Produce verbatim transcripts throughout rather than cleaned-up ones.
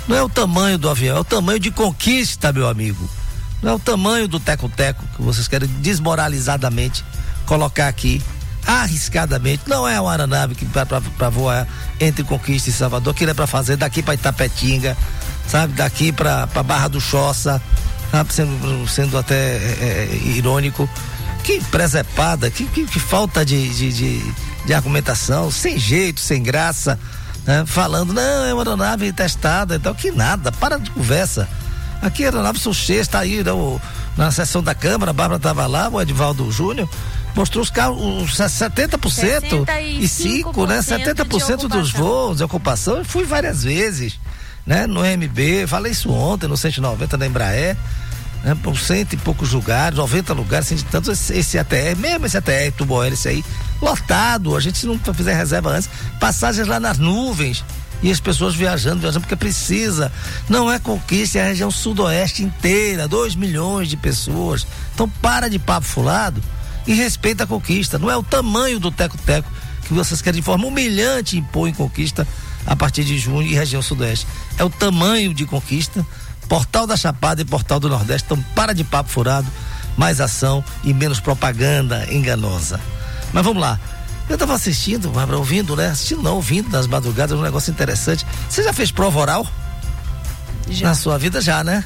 Não é o tamanho do avião, é o tamanho de conquista, meu amigo. Não é o tamanho do teco-teco que vocês querem desmoralizadamente colocar aqui, arriscadamente. Não é uma aeronave que para voar entre Conquista e Salvador, que é para fazer daqui para Itapetinga, sabe? Daqui para Barra do Choça, sabe? Sendo, sendo até é, é, irônico. Que presepada, que, que, que falta de, de, de, de argumentação, sem jeito, sem graça, né? Falando, não, é uma aeronave testada, então que nada, para de conversa. Aqui a aeronave são cheias, tá aí, né? Na sessão da Câmara, a Bárbara estava lá, o Edivaldo Júnior mostrou os carros, os setenta por cento e cinco, né? setenta por cento dos voos de ocupação. Eu fui várias vezes, né? No M B, falei isso ontem, no cento e noventa da Embraer, né? Por cento e poucos lugares, noventa lugares, cento e tantos, esse, esse A T R, mesmo esse A T R, tubo hélice aí, lotado, a gente se não fizer reserva antes, passagens lá nas nuvens, e as pessoas viajando, viajando porque precisa. Não é Conquista, é a região sudoeste inteira, dois milhões de pessoas. Então para de papo fulado e respeita a Conquista. Não é o tamanho do teco-teco que vocês querem de forma humilhante impor em Conquista a partir de junho e região sudoeste. É o tamanho de Conquista, Portal da Chapada e Portal do Nordeste. Então para de papo furado, mais ação e menos propaganda enganosa. Mas vamos lá. Eu tava assistindo, Bárbara, ouvindo, né? Assistindo não, ouvindo nas madrugadas, um negócio interessante. Você já fez prova oral? Já. Na sua vida já, né?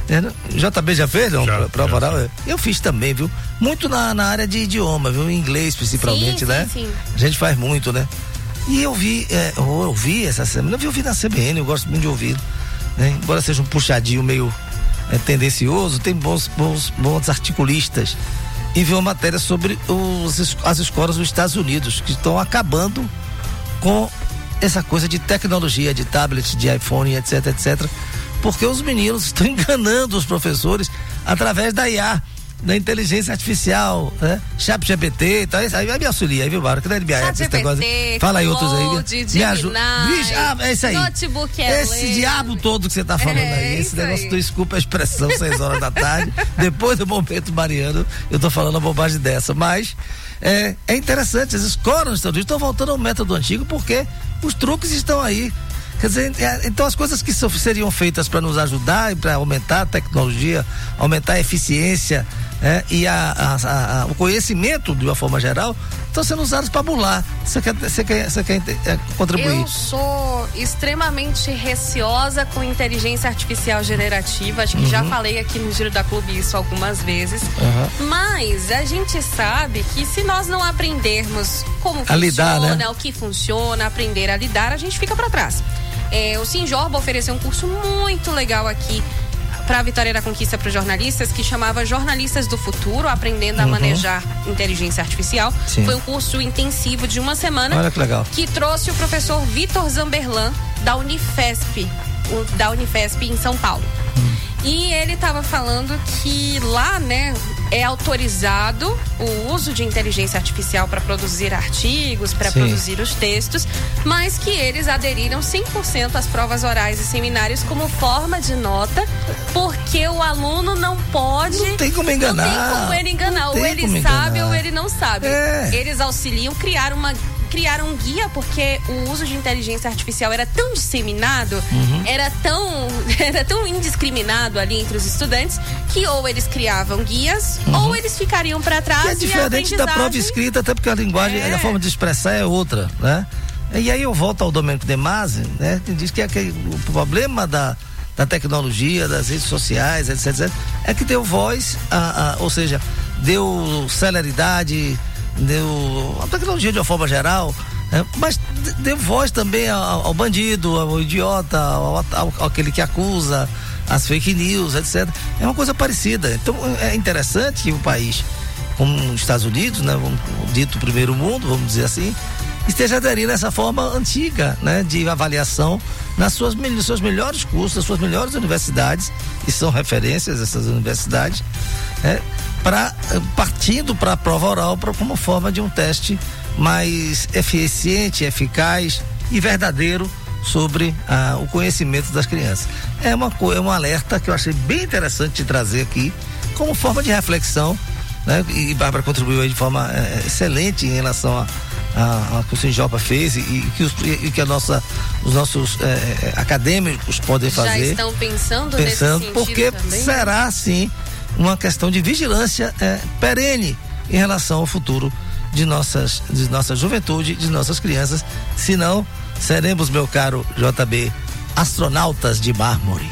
J B já fez, não? Já, prova já, oral? Já. Eu fiz também, viu? Muito na, na área de idioma, viu? Em inglês, principalmente, sim, né? Sim, sim. A gente faz muito, né? E eu vi, é, eu ouvi essa semana, eu vi ouvir na C B N, eu gosto muito de ouvir, né? Embora seja um puxadinho meio é, tendencioso, tem bons, bons, bons articulistas. E vi uma matéria sobre os, as escolas dos Estados Unidos, que estão acabando com essa coisa de tecnologia, de tablets, de iPhone, etc, etc, porque os meninos estão enganando os professores através da I A, da inteligência artificial, né? Chat G P T e tal. Aí vai me auxiliar aí, viu, Bárbara? Que não é de B I, esse negócio. Fala aí outros aí. Me ajuda. Ah, é isso aí. Notebook é esse lei. Diabo todo que você tá falando é, aí. Esse negócio, aí. Desculpa a expressão, seis horas da tarde. Depois do momento mariano, eu tô falando uma bobagem dessa. Mas é, é interessante, as escolas nos Estados Unidos estão voltando ao método antigo porque os truques estão aí. Quer dizer, então as coisas que seriam feitas para nos ajudar e para aumentar a tecnologia, aumentar a eficiência, é, e a, a, a, o conhecimento de uma forma geral estão sendo usados para bular. Você quer, você quer, você quer é, contribuir? Eu sou extremamente receosa com inteligência artificial generativa. Acho que uhum. já falei aqui no Giro da Clube isso algumas vezes. Uhum. Mas a gente sabe que se nós não aprendermos como a funciona, lidar, né? O que funciona, aprender a lidar, a gente fica para trás. É, o Sinjorba ofereceu um curso muito legal aqui para a Vitória da Conquista para os jornalistas, que chamava Jornalistas do Futuro, aprendendo a uhum. manejar inteligência artificial. Sim. Foi um curso intensivo de uma semana. Olha que legal. Que trouxe o professor Vitor Zamberlan da Unifesp, o, da Unifesp em São Paulo. Uhum. E ele estava falando que lá, né, é autorizado o uso de inteligência artificial para produzir artigos, para produzir os textos, mas que eles aderiram cem por cento às provas orais e seminários como forma de nota, porque o aluno não pode... Não tem como enganar. Não tem como ele enganar. Ou ele sabe ou ele não sabe. É. Eles auxiliam, criar uma... criaram um guia, porque o uso de inteligência artificial era tão disseminado, uhum. era tão era tão indiscriminado ali entre os estudantes, que ou eles criavam guias, uhum. ou eles ficariam para trás. Que é diferente da prova escrita, até porque a linguagem, é. a forma de expressar é outra, né? E aí eu volto ao Domênico De Masi, né? Que diz que, é que o problema da, da tecnologia, das redes sociais, etc, etcétera, é que deu voz, a, a, ou seja, deu celeridade, deu a tecnologia de uma forma geral, né? Mas deu voz também ao, ao bandido, ao idiota, ao, ao, ao aquele que acusa, as fake news, etcétera. É uma coisa parecida. Então é interessante que um país como os Estados Unidos, né, dito primeiro mundo, vamos dizer assim, esteja aderindo a essa forma antiga, né, de avaliação nas suas, nos seus melhores cursos, nas suas melhores universidades, que são referências essas universidades, né, pra, partindo para a prova oral pra, como forma de um teste mais eficiente, eficaz e verdadeiro sobre ah, o conhecimento das crianças. É uma é um alerta que eu achei bem interessante de trazer aqui como forma de reflexão, né? E Bárbara contribuiu aí de forma é, excelente em relação a, a, a que o Sinjopa fez e, e que, os, e que a nossa, os nossos é, acadêmicos podem fazer. Já estão pensando, pensando nesse porque também? Será sim uma questão de vigilância é, perene em relação ao futuro de nossas, de nossa juventude, de nossas crianças, senão seremos, meu caro J B, astronautas de mármore.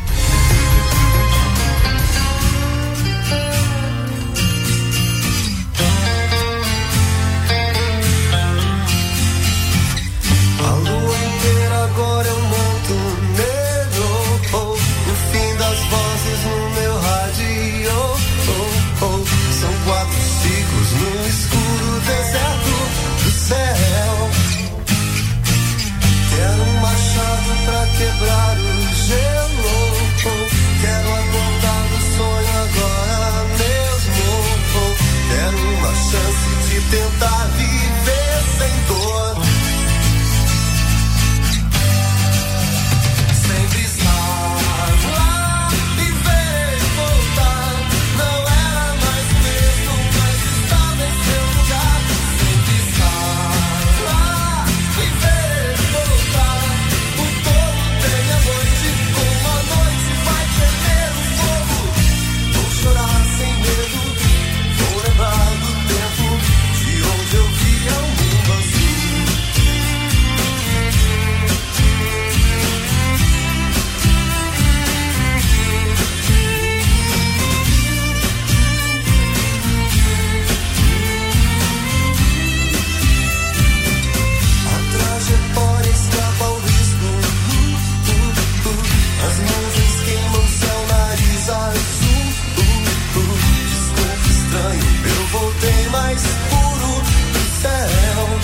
A lua inteira agora é um manto negro, oh, o fim das vozes no meu rádio, oh, oh, são quatro ciclos no escuro deserto do céu. Quero um machado pra quebrar o gelo, oh, quero acordar do sonho agora mesmo, oh, quero uma chance de tentar viver sem dor. Sempre estar lá e ver voltar, não era mais o mesmo, mas estava em seu lugar. Sempre estar lá e ver voltar, o povo tem a noite, como a noite vai tremer o fogo. Vou chorar sem medo, vou lembrar do tempo de onde eu via o mundo azul. A trajetória escapa ao risco, uh, uh, uh. As nuvens queimam céu, nariz azul, uh, uh. Desculpe, estranho, eu voltei mais puro do céu.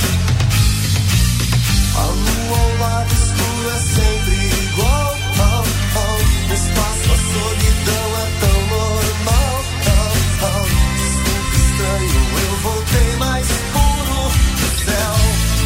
A lua ao lado escuro é sempre igual, oh, oh. No espaço a solidão é tão normal, oh, oh. Desculpe, estranho, eu voltei mais puro do céu.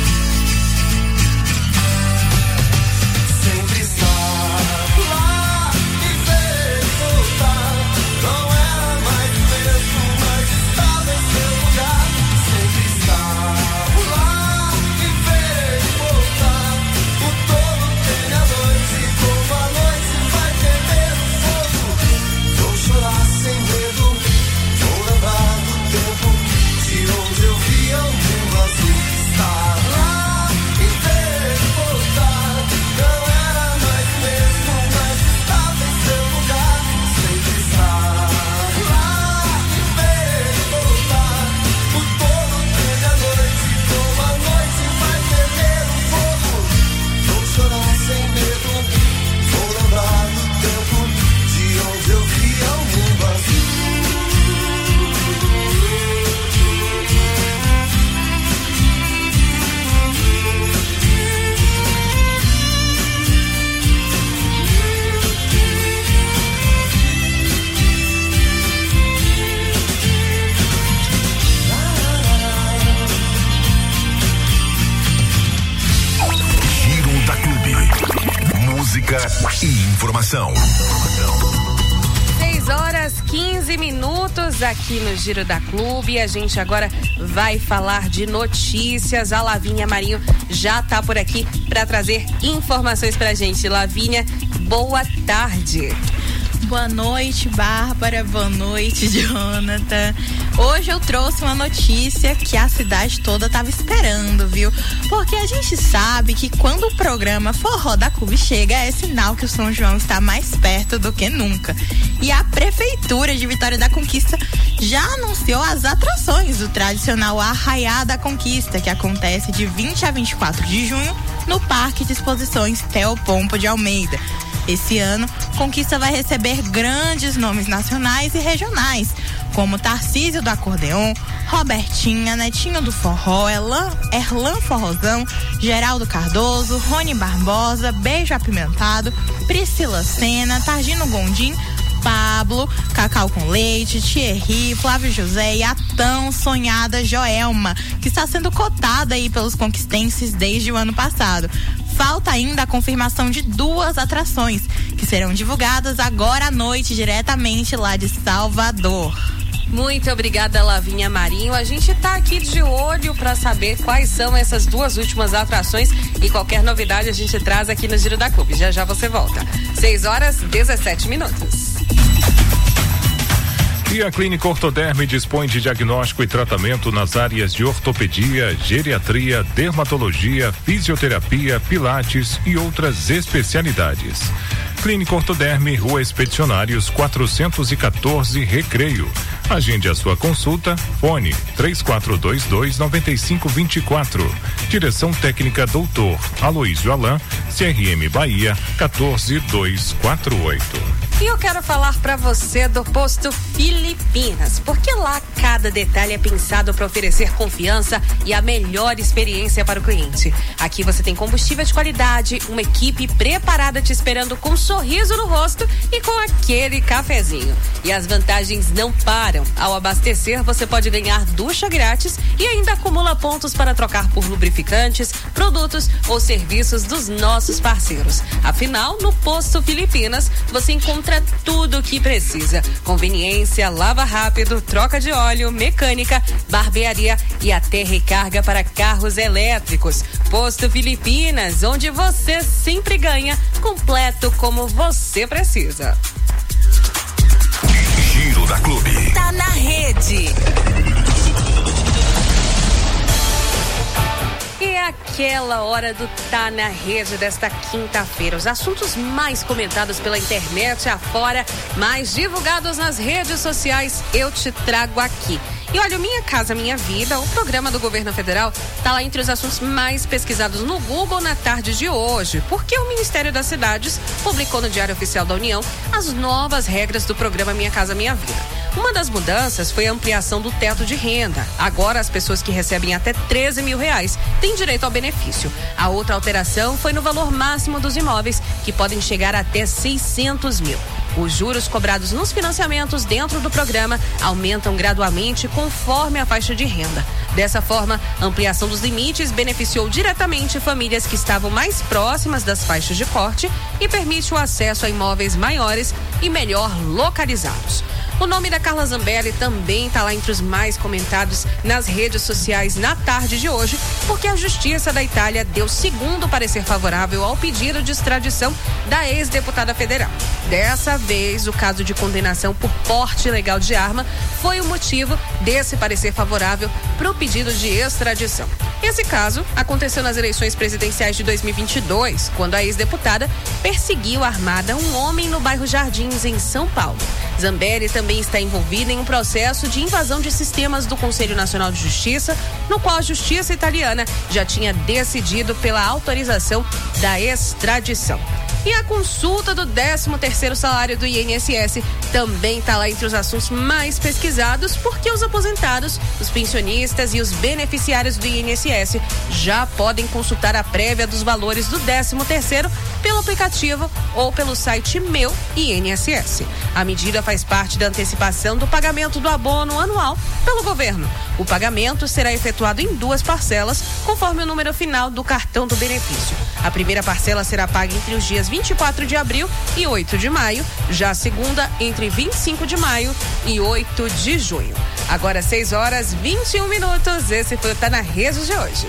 Sempre estar lá e ver voltar, não era mais o mesmo, mas estava em seu lugar. Sempre estar lá e ver voltar, o tolo tem a noite, como a noite vai temer o fogo. Vou chorar sem medo, vou lembrar do tempo de onde eu via o mundo azul. Estar lá e ver voltar, não era mais o mesmo, mas estava em seu lugar. Sempre estar lá e ver voltar, o tolo teme a noite, como a noite vai temer o fogo. Vou chorar sem medo, vou lembrar do tempo de onde eu via o mundo azul. Giro da Clube. Música e informação. seis horas quinze minutos aqui no Giro da Clube. A gente agora vai falar de notícias. A Lavínia Marinho já tá por aqui para trazer informações pra gente. Lavínia, boa tarde. Boa noite, Bárbara. Boa noite, Jonathan. Hoje eu trouxe uma notícia que a cidade toda estava esperando, viu? Porque a gente sabe que quando o programa Forró da Clube chega, é sinal que o São João está mais perto do que nunca. E a Prefeitura de Vitória da Conquista já anunciou as atrações do tradicional Arraiá da Conquista, que acontece de vinte a vinte e quatro de junho no Parque de Exposições Teopompo de Almeida. Esse ano, Conquista vai receber grandes nomes nacionais e regionais, como Tarcísio do Acordeon, Robertinha, Netinho do Forró, Erlan, Erlan Forrozão, Geraldo Cardoso, Rony Barbosa, Beijo Apimentado, Priscila Sena, Targino Gondim, Pablo, Cacau com Leite, Thierry, Flávio José e a tão sonhada Joelma, que está sendo cotada aí pelos conquistenses desde o ano passado. Falta ainda a confirmação de duas atrações, que serão divulgadas agora à noite, diretamente lá de Salvador. Muito obrigada, Lavinha Marinho. A gente tá aqui de olho para saber quais são essas duas últimas atrações e qualquer novidade a gente traz aqui no Giro da Clube. Já já você volta. seis horas, dezessete minutos. E a Clínica Ortoderme dispõe de diagnóstico e tratamento nas áreas de ortopedia, geriatria, dermatologia, fisioterapia, pilates e outras especialidades. Clínica Ortoderme, Rua Expedicionários quatrocentos e quatorze, Recreio. Agende a sua consulta, fone três quatro dois dois, nove cinco dois quatro. Direção técnica doutor Aloísio Alain, C R M Bahia, quatorze dois quatro oito. E eu quero falar para você do Posto Filipinas, porque lá cada detalhe é pensado para oferecer confiança e a melhor experiência para o cliente. Aqui você tem combustível de qualidade, uma equipe preparada te esperando com um sorriso no rosto e com aquele cafezinho. E as vantagens não param. Ao abastecer, você pode ganhar ducha grátis e ainda acumula pontos para trocar por lubrificantes, produtos ou serviços dos nossos parceiros. Afinal, no Posto Filipinas, você encontra tudo o que precisa: conveniência, lava rápido, troca de óleo, mecânica, barbearia e até recarga para carros elétricos. Posto Filipinas, onde você sempre ganha, completo como você precisa. Giro da Clube. Tá na rede. E é aquela hora do Tá na Rede desta quinta-feira. Os assuntos mais comentados pela internet afora, mais divulgados nas redes sociais, eu te trago aqui. E olha, o Minha Casa Minha Vida, o programa do governo federal, tá lá entre os assuntos mais pesquisados no Google na tarde de hoje, porque o Ministério das Cidades publicou no Diário Oficial da União as novas regras do programa Minha Casa Minha Vida. Uma das mudanças foi a ampliação do teto de renda. Agora, as pessoas que recebem até treze mil reais têm direito ao benefício. A outra alteração foi no valor máximo dos imóveis, que podem chegar até seiscentos mil. Os juros cobrados nos financiamentos dentro do programa aumentam gradualmente conforme a faixa de renda. Dessa forma, a ampliação dos limites beneficiou diretamente famílias que estavam mais próximas das faixas de corte e permite o acesso a imóveis maiores e melhor localizados. O nome da Carla Zambelli também está lá entre os mais comentados nas redes sociais na tarde de hoje, porque a Justiça da Itália deu segundo parecer favorável ao pedido de extradição da ex-deputada federal. Dessa vez, o caso de condenação por porte ilegal de arma foi o motivo desse parecer favorável para o pedido de extradição. Esse caso aconteceu nas eleições presidenciais de dois mil e vinte e dois, quando a ex-deputada perseguiu armada um homem no bairro Jardins, em São Paulo. Zambelli também está envolvida em um processo de invasão de sistemas do Conselho Nacional de Justiça, no qual a Justiça italiana já tinha decidido pela autorização da extradição. E a consulta do décimo terceiro salário do I N S S também está lá entre os assuntos mais pesquisados, porque os aposentados, os pensionistas e os beneficiários do I N S S já podem consultar a prévia dos valores do décimo terceiro pelo aplicativo ou pelo site Meu I N S S. A medida faz parte da antecipação do pagamento do abono anual pelo governo. O pagamento será efetuado em duas parcelas, conforme o número final do cartão do benefício. A primeira parcela será paga entre os dias vinte e quatro de abril e oito de maio, já a segunda entre vinte e cinco de maio e oito de junho. Agora seis horas e vinte e um minutos, esse foi o Tá na Rede de hoje.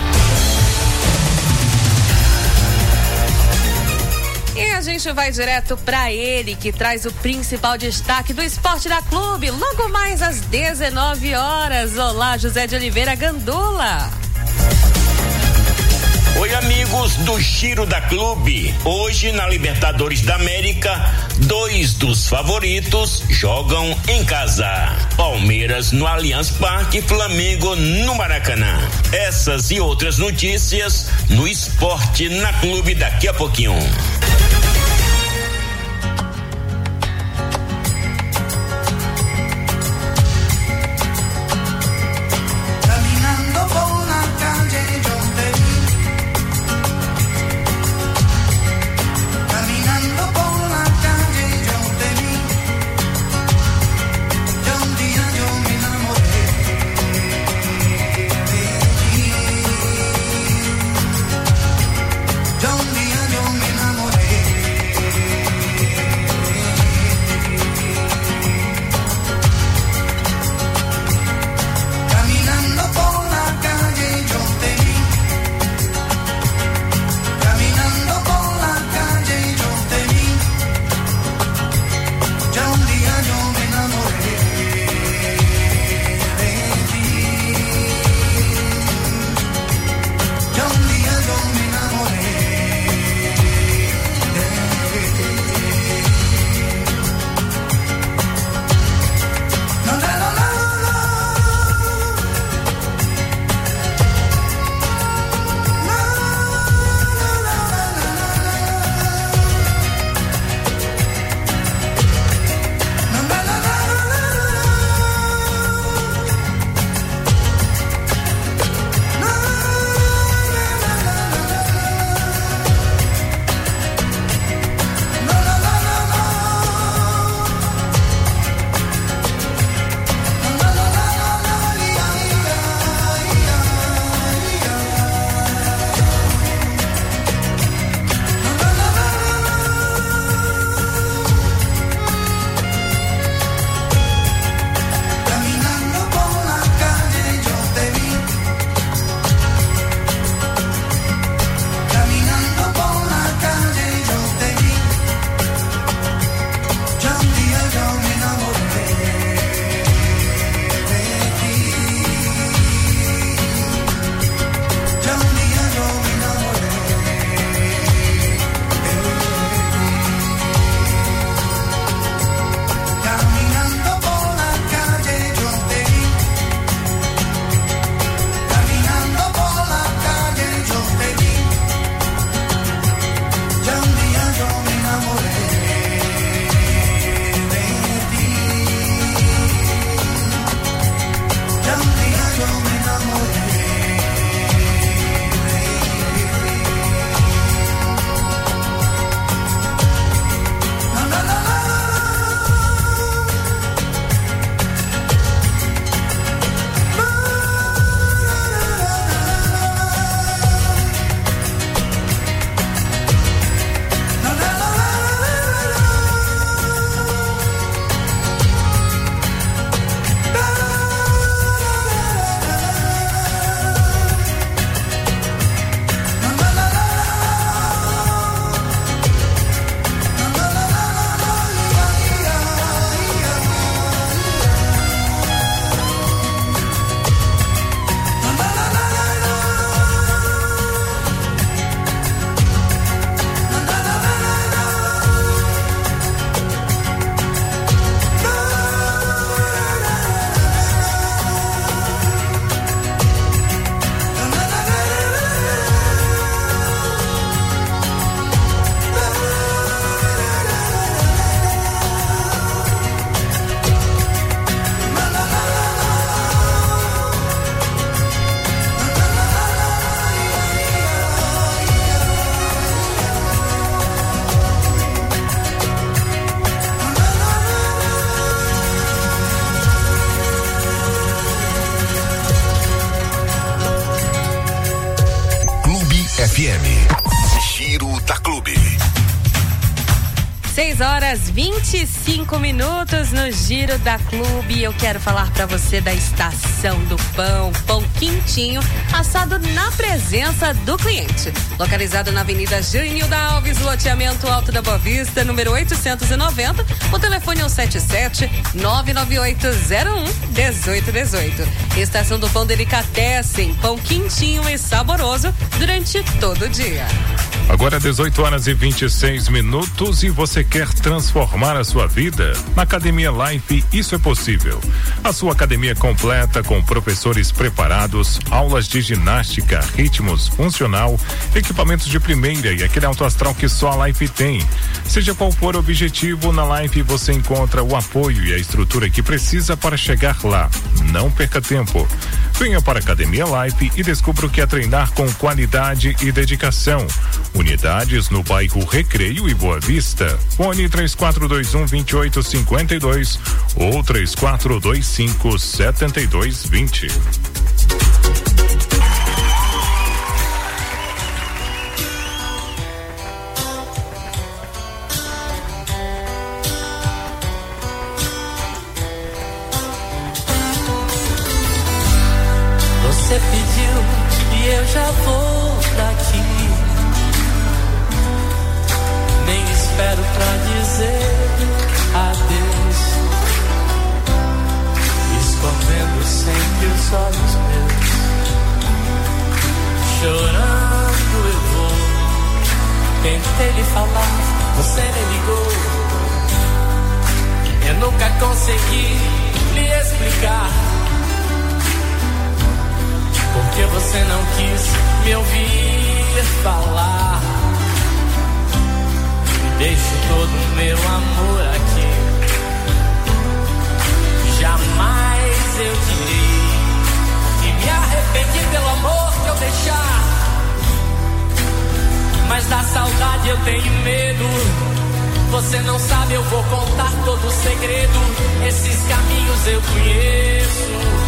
E a gente vai direto para ele, que traz o principal destaque do Esporte da Clube, logo mais às dezenove horas. Olá, José de Oliveira Gandula. Oi, amigos do Giro da Clube. Hoje, na Libertadores da América, dois dos favoritos jogam em casa. Palmeiras no Allianz Parque, Flamengo no Maracanã. Essas e outras notícias no Esporte na Clube daqui a pouquinho. Yo un día yo me enamoré. seis horas vinte e cinco minutos no Giro da Clube. Eu quero falar para você da Estação do Pão, pão quentinho, assado na presença do cliente. Localizado na Avenida Genilda Alves, loteamento Alto da Boa Vista, número oitocentos e noventa. O telefone é o sete sete nove nove oito zero um um oito um oito. Estação do Pão Delicatessen, pão quentinho e saboroso durante todo o dia. Agora dezoito horas e vinte e seis minutos e você quer transformar a sua vida? Na Academia Life isso é possível. A sua academia completa com professores preparados, aulas de ginástica, ritmos, funcional, equipamentos de primeira e aquele alto astral que só a Life tem. Seja qual for o objetivo, na Life você encontra o apoio e a estrutura que precisa para chegar lá. Não perca tempo. Venha para a Academia Life e descubra o que é treinar com qualidade e dedicação. Unidades no bairro Recreio e Boa Vista. Fone três quatro dois um, dois oito cinco dois ou três quatro dois cinco, sete dois dois zero. Você pediu e eu já vou daqui. Nem espero pra dizer adeus, escondendo sempre os olhos meus. Chorando eu vou. Tentei lhe falar, você nem ligou. Eu nunca consegui lhe explicar porque você não quis me ouvir falar. E deixo todo o meu amor aqui. Jamais eu direi que me arrependi pelo amor que eu deixar. Mas da saudade eu tenho medo. Você não sabe, eu vou contar todo o segredo. Esses caminhos eu conheço.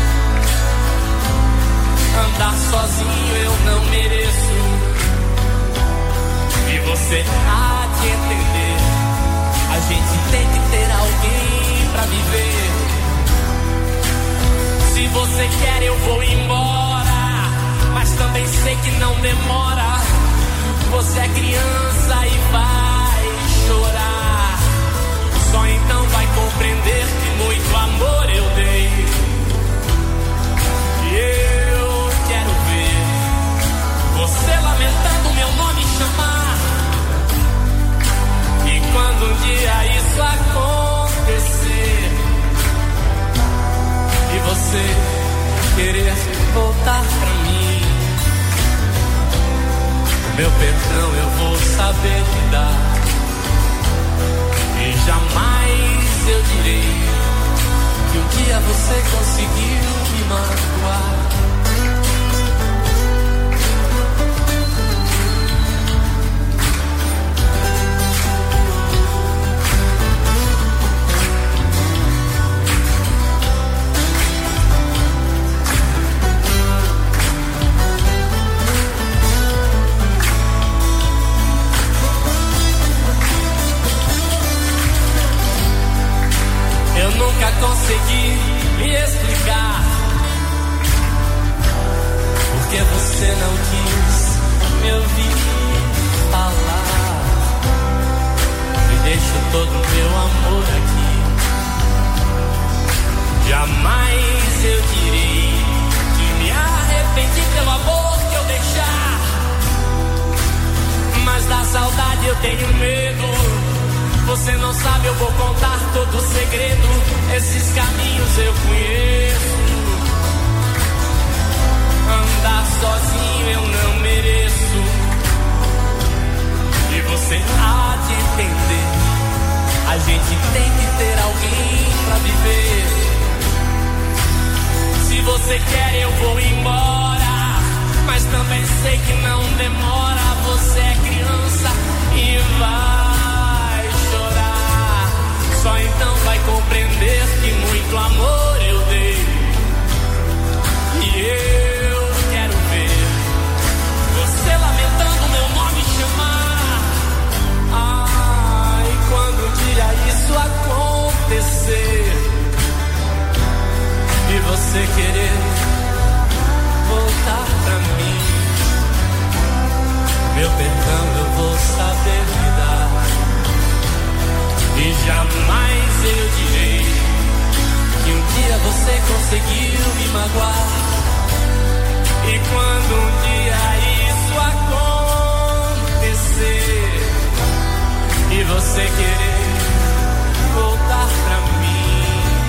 Andar sozinho eu não mereço. E você há de entender. A gente tem que ter alguém pra viver. Se você quer eu vou embora, mas também sei que não demora. Você é criança e vai chorar. Só então vai compreender que muito amor eu dei. E eu quero ver você lamentando meu nome chamar. E quando um dia isso acontecer e você querer voltar pra mim, o meu perdão eu vou saber te dar. E jamais eu direi que um dia você conseguiu me magoar. Eu nunca consegui me explicar porque você não quis me ouvir falar. E deixo todo o meu amor aqui. Jamais eu direi que me arrependi pelo amor que eu deixar. Mas da saudade eu tenho medo. Você não sabe, eu vou contar todo o segredo. Esses caminhos eu conheço. Andar sozinho eu não mereço. E você há de entender. A gente tem que ter alguém pra viver. Se você quer eu vou embora, mas também sei que não demora. Você é criança e vai chorar. Só então vai compreender que muito amor eu dei. E eu quero ver você lamentando meu nome chamar. Ai, você conseguiu me magoar. E quando um dia isso acontecer e você querer voltar pra mim,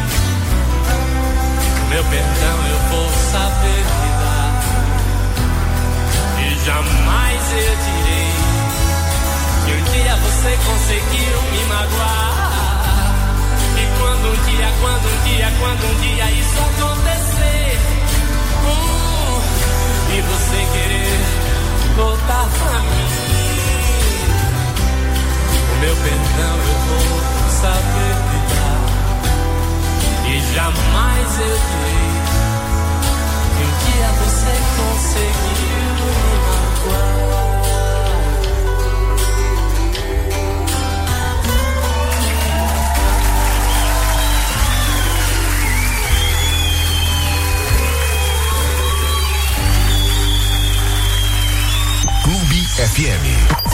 meu perdão eu vou saber me dar. E jamais eu direi que um dia você conseguiu me magoar. E quando um dia, quando um dia, quando um dia isso acontecer, hum, e você querer voltar pra mim, o meu perdão eu vou saber me dar. E jamais eu direi que um dia você conseguiu me magoar. F M.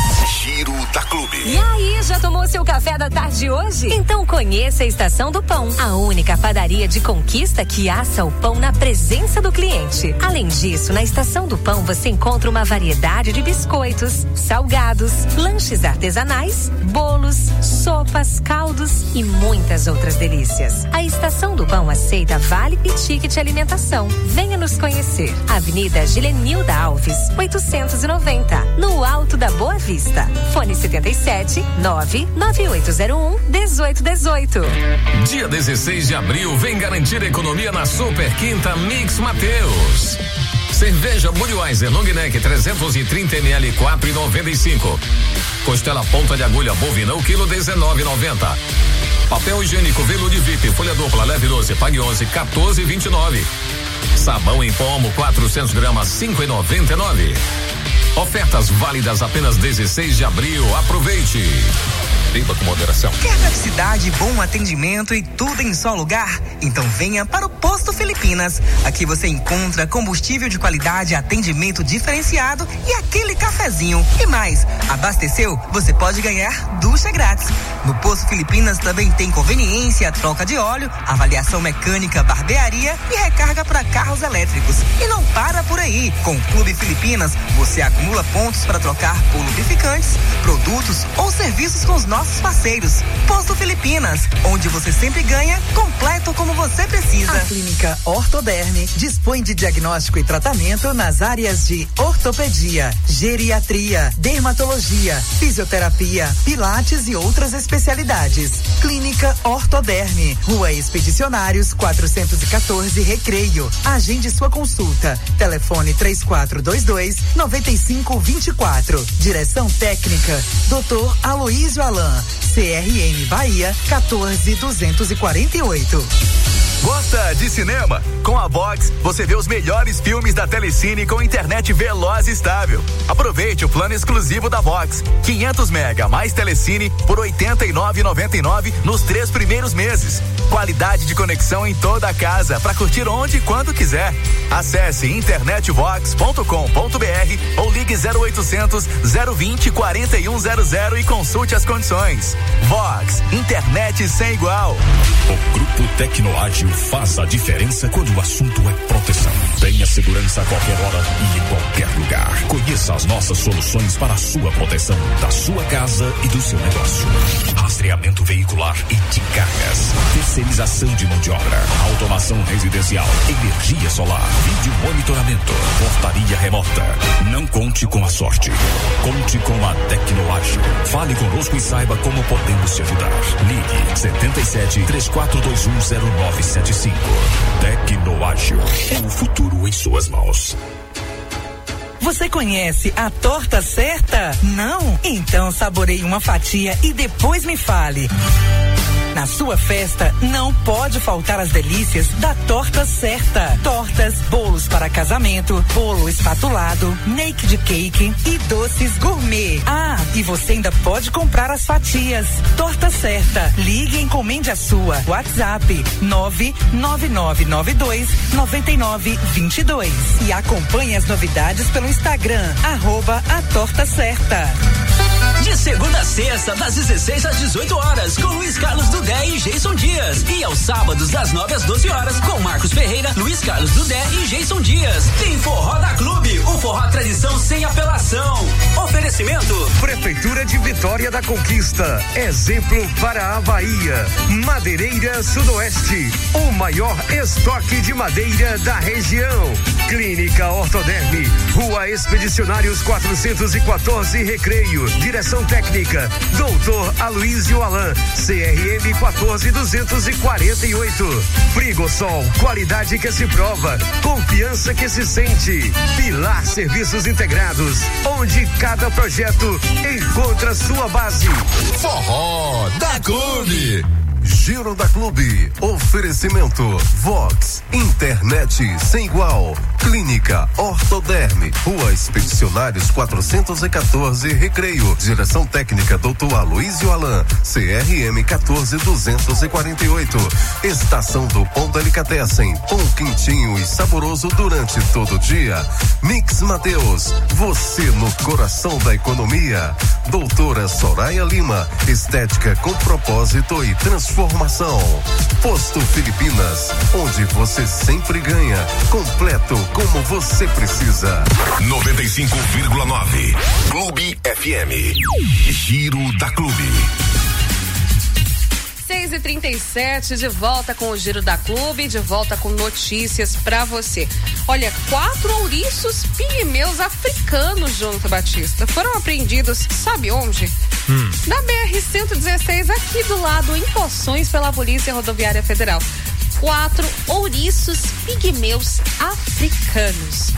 Giro da Clube. E aí, já tomou seu café da tarde hoje? Então conheça a Estação do Pão, a única padaria de Conquista que assa o pão na presença do cliente. Além disso, na Estação do Pão você encontra uma variedade de biscoitos, salgados, lanches artesanais, bolos, sopas, caldos e muitas outras delícias. A Estação do Pão aceita vale e ticket alimentação. Venha nos conhecer. Avenida Gilenilda Alves, oitocentos e noventa, no Alto da Boa Vista. Fone setenta e sete, nove nove oito zero um, um oito um oito. Dia dezesseis de abril, vem garantir economia na Super Quinta Mix Mateus. Cerveja Budweiser Long Neck trezentos e trinta mililitros, quatro reais e noventa e cinco. Costela ponta de agulha bovina, o quilo dezenove reais e noventa centavos. Papel higiênico Velude V I P, folha dupla, leve doze, pague onze, quatorze reais e vinte e nove centavos. Sabão em pomo, quatrocentos gramas, cinco reais e noventa e nove centavos. Ofertas válidas apenas dezesseis de abril. Aproveite. Beba com moderação. Quer praticidade, bom atendimento e tudo em só lugar? Então venha para o Posto Filipinas. Aqui você encontra combustível de qualidade, atendimento diferenciado e aquele cafezinho. E mais, abasteceu? Você pode ganhar ducha grátis. No Posto Filipinas também tem conveniência, troca de óleo, avaliação mecânica, barbearia e recarga para carros elétricos. E não para por aí. Com o Clube Filipinas, você acumula pontos para trocar por lubrificantes, produtos ou serviços com os nossos parceiros. Posto Filipinas, onde você sempre ganha, completo como você precisa. A Clínica Ortoderme dispõe de diagnóstico e tratamento nas áreas de ortopedia, geriatria, dermatologia, fisioterapia, pilates e outras especialidades. Clínica Ortoderme, Rua Expedicionários quatrocentos e quatorze, Recreio. Agende sua consulta. Telefone três quatro dois dois, nove cinco dois quatro. Direção técnica doutor Aloísio Alain. C R M Bahia quatorze duzentos e quarenta e oito. Gosta de cinema? Com a Vox, você vê os melhores filmes da Telecine com internet veloz e estável. Aproveite o plano exclusivo da Vox, quinhentos mega mais Telecine por oitenta e nove reais e noventa e nove centavos nos três primeiros meses. Qualidade de conexão em toda a casa para curtir onde e quando quiser. Acesse internetvox ponto com ponto br ou ligue zero oitocentos, zero vinte, quarenta e um zero zero e consulte as condições. Vox, internet sem igual. O Grupo Tecnoágil faz a diferença quando o assunto é proteção. Tenha segurança a qualquer hora e em qualquer lugar. Conheça as nossas soluções para a sua proteção, da sua casa e do seu negócio. Rastreamento veicular e de cargas. Terceirização de mão de obra. Automação residencial. Energia solar. Vídeo monitoramento. Portaria remota. Não conte com a sorte. Conte com a Tecnoágil. Fale conosco e saiba como podemos te ajudar. Ligue setenta e sete, três quatro dois um, zero nove sete cinco. Tecnoágil. É o futuro em suas mãos. Você conhece a torta certa? Não? Então saboreie uma fatia e depois me fale. Na sua festa, não pode faltar as delícias da Torta Certa. Tortas, bolos para casamento, bolo espatulado, naked cake e doces gourmet. Ah, e você ainda pode comprar as fatias. Torta Certa. Ligue e encomende a sua. WhatsApp nove nove nove nove dois, nove nove dois dois. E acompanhe as novidades pelo Instagram, arroba a Torta Certa. De segunda a sexta, das dezesseis às dezoito horas, com Luiz Carlos Dudé e Jason Dias. E aos sábados, das nove às doze horas, com Marcos Ferreira, Luiz Carlos Dudé e Jason Dias. Tem Forró da Clube, o forró tradição sem apelação. Oferecimento: Prefeitura de Vitória da Conquista, exemplo para a Bahia. Madeireira Sudoeste, o maior estoque de madeira da região. Clínica Ortoderme, Rua Expedicionários quatrocentos e quatorze, Recreio. Direção técnica, doutor Aloísio Alan, C R M quatorze duzentos e quarenta e oito. Frigosol, qualidade que se prova, confiança que se sente. Pilar Serviços Integrados, onde cada projeto encontra sua base. Forró da Clube. Giro da Clube. Oferecimento Vox, internet sem igual. Clínica Ortoderme, Rua Expedicionários quatrocentos e quatorze, Recreio. Direção técnica doutor Aloísio Alan, C R M quatorze duzentos e quarenta e oito. Estação do Pão Delicatessen, pão quentinho e saboroso durante todo o dia. Mix Mateus, você no coração da economia. Doutora Soraya Lima, estética com propósito e transformação. Posto Filipinas, onde você sempre ganha. Completo como você precisa. noventa e cinco vírgula nove Clube F M. Giro da Clube. seis e trinta e sete, de volta com o Giro da Clube, de volta com notícias pra você. Olha, quatro ouriços pigmeus africanos, Jonathan Batista, foram apreendidos, sabe onde? Hum. Na B R cento e dezesseis, aqui do lado, em Poções, pela Polícia Rodoviária Federal. Quatro ouriços pigmeus africanos.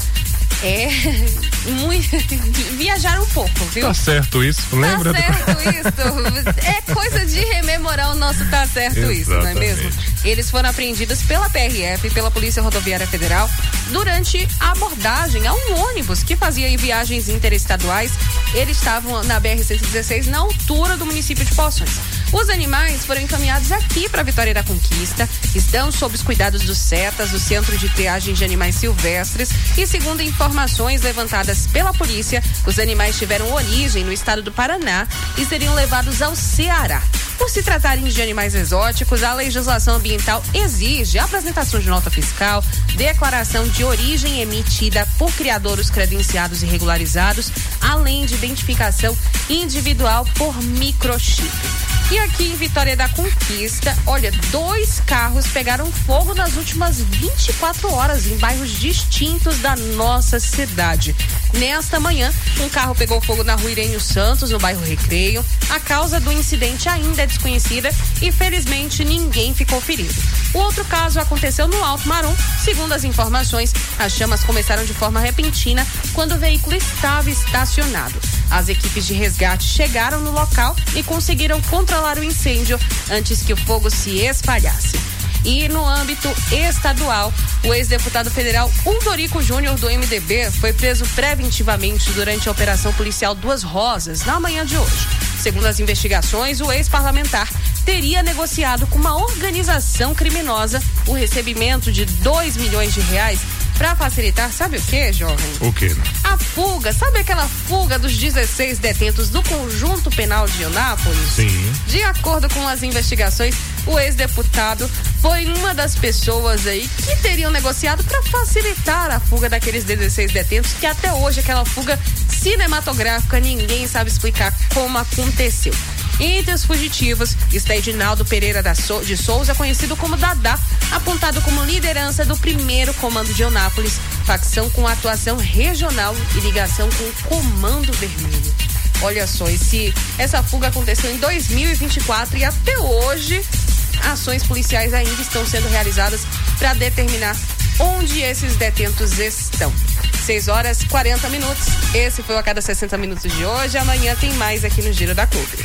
É, muito, viajaram um pouco, viu? Tá certo isso, lembra? Tá certo do... isso, é coisa de rememorar o nosso tá certo Exatamente. Isso, não é mesmo? Eles foram apreendidos pela P R F, pela Polícia Rodoviária Federal, durante a abordagem a um ônibus que fazia viagens interestaduais. Eles estavam na B R cento e dezesseis, na altura do município de Poções. Os animais foram encaminhados aqui para Vitória da Conquista, estão sob os cuidados dos CETAS, do Centro de Triagem de Animais Silvestres, e segundo informações levantadas pela polícia, os animais tiveram origem no estado do Paraná e seriam levados ao Ceará. Por se tratarem de animais exóticos, a legislação ambiental exige a apresentação de nota fiscal, declaração de origem emitida por criadouros credenciados e regularizados, além de identificação individual por microchip. E aqui em Vitória da Conquista, olha, dois carros pegaram fogo nas últimas vinte e quatro horas em bairros distintos da nossa cidade. Nesta manhã, um carro pegou fogo na rua Irênio Santos, no bairro Recreio. A causa do incidente ainda é desconhecida e, felizmente, ninguém ficou ferido. O outro caso aconteceu no Alto Marum. Segundo as informações, as chamas começaram de forma repentina quando o veículo estava estacionado. As equipes de resgate chegaram no local e conseguiram controlar o incêndio antes que o fogo se espalhasse. E no âmbito estadual, o ex-deputado federal Uldorico Júnior do M D B foi preso preventivamente durante a Operação Policial Duas Rosas, na manhã de hoje. Segundo as investigações, o ex-parlamentar teria negociado com uma organização criminosa o recebimento de dois milhões de reais para facilitar, sabe o que, jovem? O quê? A fuga, sabe aquela fuga dos dezesseis detentos do Conjunto Penal de Eunápolis? Sim. De acordo com as investigações, o ex-deputado foi uma das pessoas aí que teriam negociado para facilitar a fuga daqueles dezesseis detentos, que até hoje aquela fuga cinematográfica ninguém sabe explicar como aconteceu. Entre os fugitivos está Edinaldo Pereira da so- de Souza, conhecido como Dadá, apontado como liderança do primeiro Comando de Eunápolis, facção com atuação regional e ligação com o Comando Vermelho. Olha só, esse, essa fuga aconteceu em dois mil e vinte e quatro e até hoje ações policiais ainda estão sendo realizadas para determinar onde esses detentos estão. seis horas e quarenta minutos. Esse foi o A Cada sessenta Minutos de hoje. Amanhã tem mais aqui no Giro da Clube.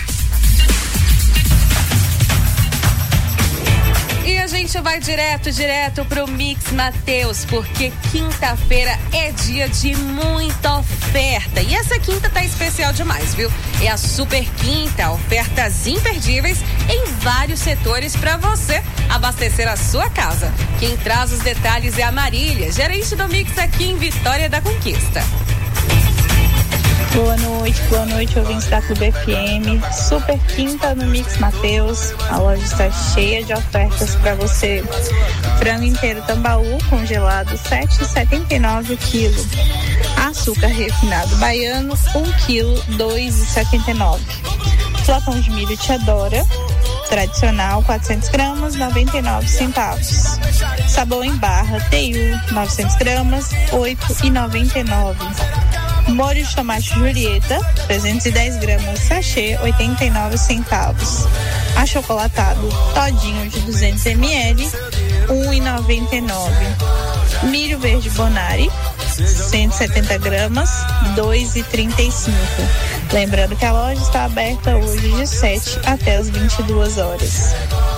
E a gente vai direto, direto pro Mix Mateus, porque quinta-feira é dia de muita oferta. E essa quinta tá especial demais, viu? É a Super Quinta, ofertas imperdíveis em vários setores para você abastecer a sua casa. Quem traz os detalhes é a Marília, gerente do Mix aqui em Vitória da Conquista. Boa noite, boa noite, ouvintes da Clube F M. Super quinta no Mix Mateus. A loja está cheia de ofertas para você. Frango inteiro Tambaú congelado sete reais e setenta e nove centavos o quilo. Açúcar refinado baiano um quilo dois reais e setenta e nove centavos. Flocão de milho Tia Dora tradicional quatrocentos gramas noventa e nove centavos. Sabão em barra T U novecentos gramas oito reais e noventa e nove centavos. Molho de tomate Julieta, trezentos e dez gramas, sachê, oitenta e nove centavos. Achocolatado todinho de duzentos mililitros, um real e noventa e nove centavos. Milho verde Bonari, cento e setenta gramas, dois reais e trinta e cinco centavos. Lembrando que a loja está aberta hoje de sete até as vinte e duas horas.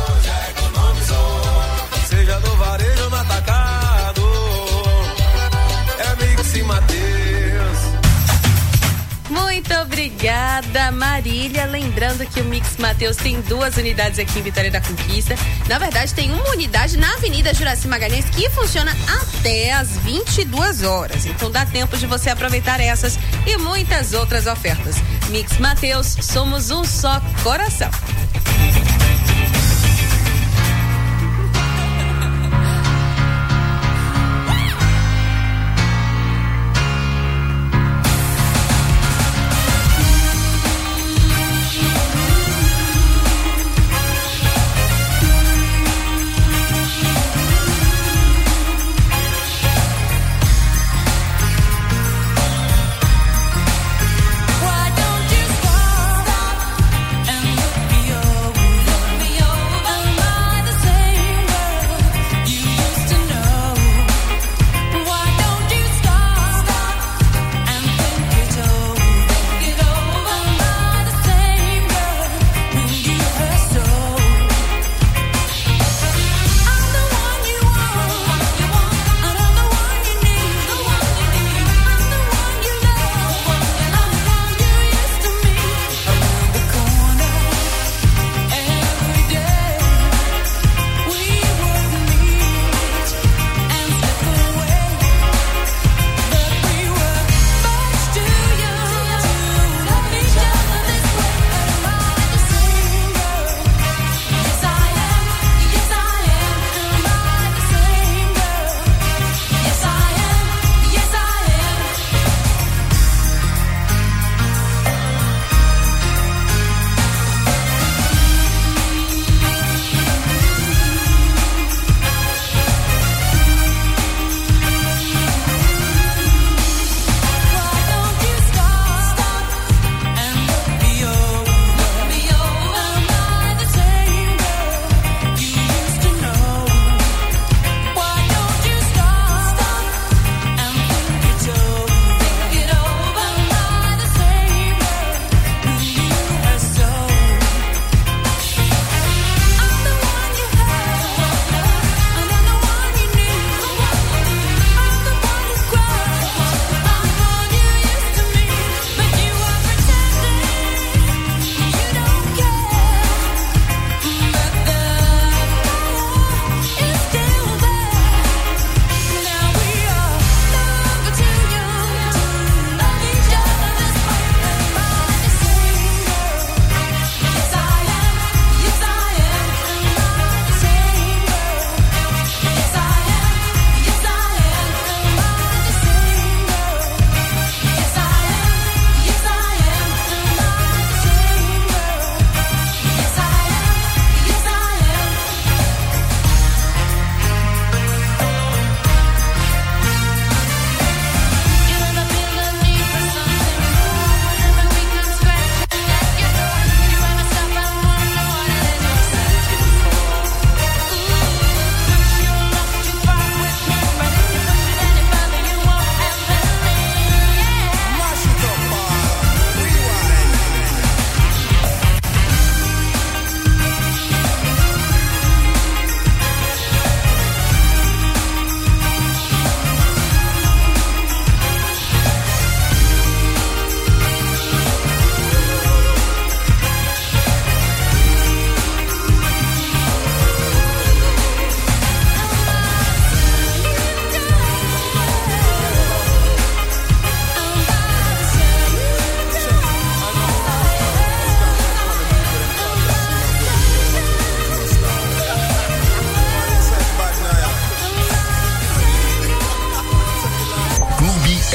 Seja no varejo ou no atacado, é Mix e Mateus. Muito obrigada, Marília. Lembrando que o Mix Mateus tem duas unidades aqui em Vitória da Conquista. Na verdade, tem uma unidade na Avenida Juraci Magalhães que funciona até às vinte e duas horas. Então dá tempo de você aproveitar essas e muitas outras ofertas. Mix Mateus, somos um só coração. Why don't you stop and look beyond?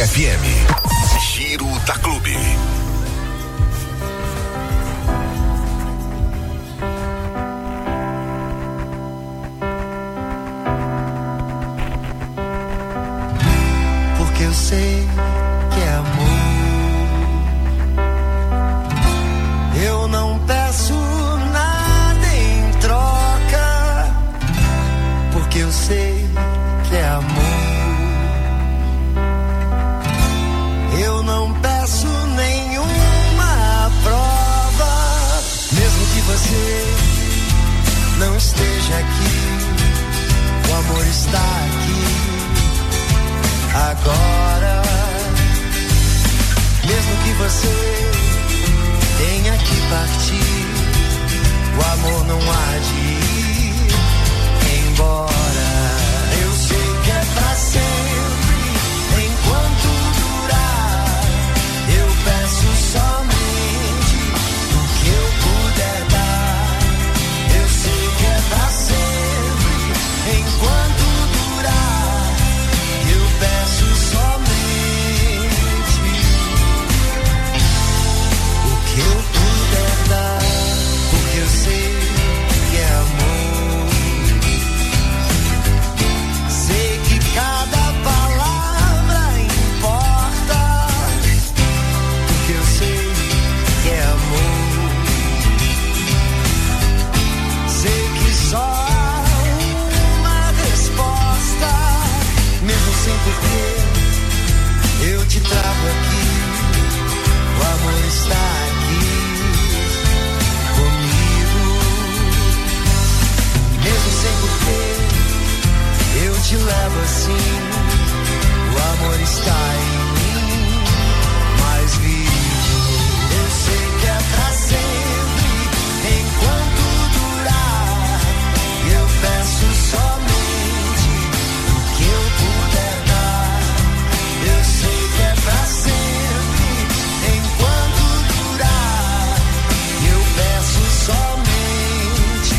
F M. Giro da Clube. Porque eu sei que é amor. Eu não peço nada em troca. Porque eu sei que é amor. Eu não peço nenhuma prova. Mesmo que você não esteja aqui, o amor está aqui. Agora, mesmo que você tenha que partir, o amor não há de ir embora. Eu sei que é pra sempre, enquanto durar. Eu peço somente o que eu puder dar. Eu sei que é pra sempre, enquanto durar. Eu peço somente o que eu puder dar, porque eu sei que é amor. Sei que cada palavra importa, porque eu sei que é amor. Sei que só há uma resposta, mesmo sem porquê, eu te trago aqui. O amor está aqui comigo. Mesmo sem porquê, eu te levo assim. O amor está em mim, mais vivo. Eu sei que é pra sempre, enquanto durar. Eu peço somente o que eu puder dar. Eu sei que é pra sempre, enquanto durar. Eu peço somente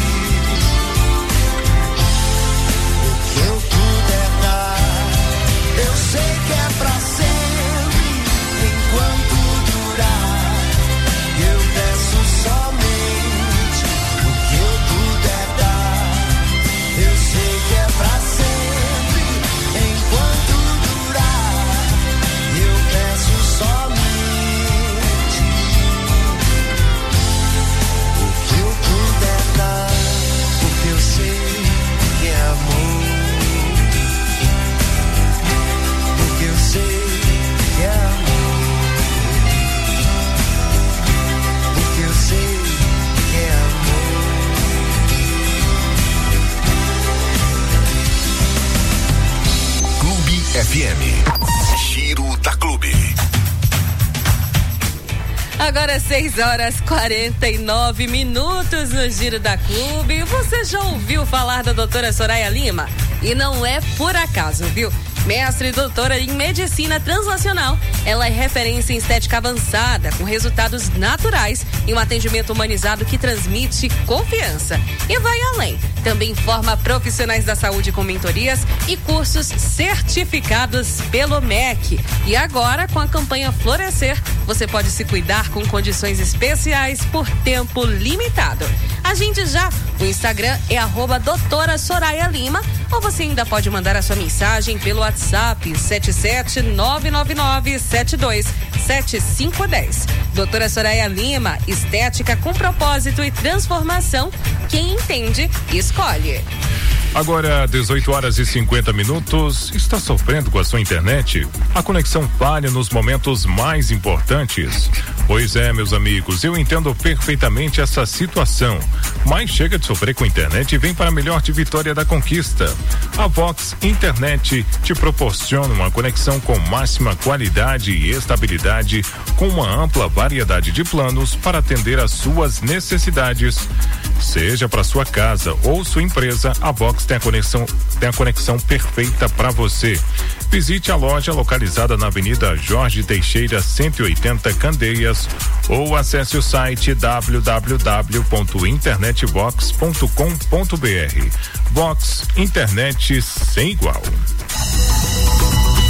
o que eu puder dar. Eu sei que é pra sempre, enquanto durar. Eu peço somente o que eu puder dar. Eu sei que é pra sempre, enquanto durar. Eu peço somente o que eu puder dar, porque eu sei que é amor. Porque eu sei que é amor. Porque eu sei que é amor. Clube F M. Giro da Clube. Agora seis horas e quarenta e nove minutos no Giro da Clube. Você já ouviu falar da doutora Soraya Lima? E não é por acaso, viu? Mestre e doutora em medicina translacional, ela é referência em estética avançada, com resultados naturais e um atendimento humanizado que transmite confiança. E vai além. Também forma profissionais da saúde com mentorias e cursos certificados pelo M E C. E agora, com a campanha Florescer, você pode se cuidar com condições especiais por tempo limitado. Agende já. O Instagram é arroba doutora Soraya Lima, ou você ainda pode mandar a sua mensagem pelo WhatsApp sete sete nove nove nove sete dois sete cinco um zero. Doutora Soraya Lima, estética com propósito e transformação. Quem entende, escolhe. Agora, dezoito horas e cinquenta minutos. Está sofrendo com a sua internet? A conexão falha nos momentos mais importantes? Pois é, meus amigos, eu entendo perfeitamente essa situação. Mas chega de sofrer com a internet e vem para a melhor de Vitória da Conquista. A Vox Internet te proporciona uma conexão com máxima qualidade e estabilidade, com uma ampla variedade de planos para atender às suas necessidades. Seja para sua casa ou sua empresa, a Vox tem a conexão, tem a conexão perfeita para você. Visite a loja localizada na Avenida Jorge Teixeira, cento e oitenta, Candeias, ou acesse o site w w w ponto internetvox ponto com ponto b r. Vox, internet sem igual.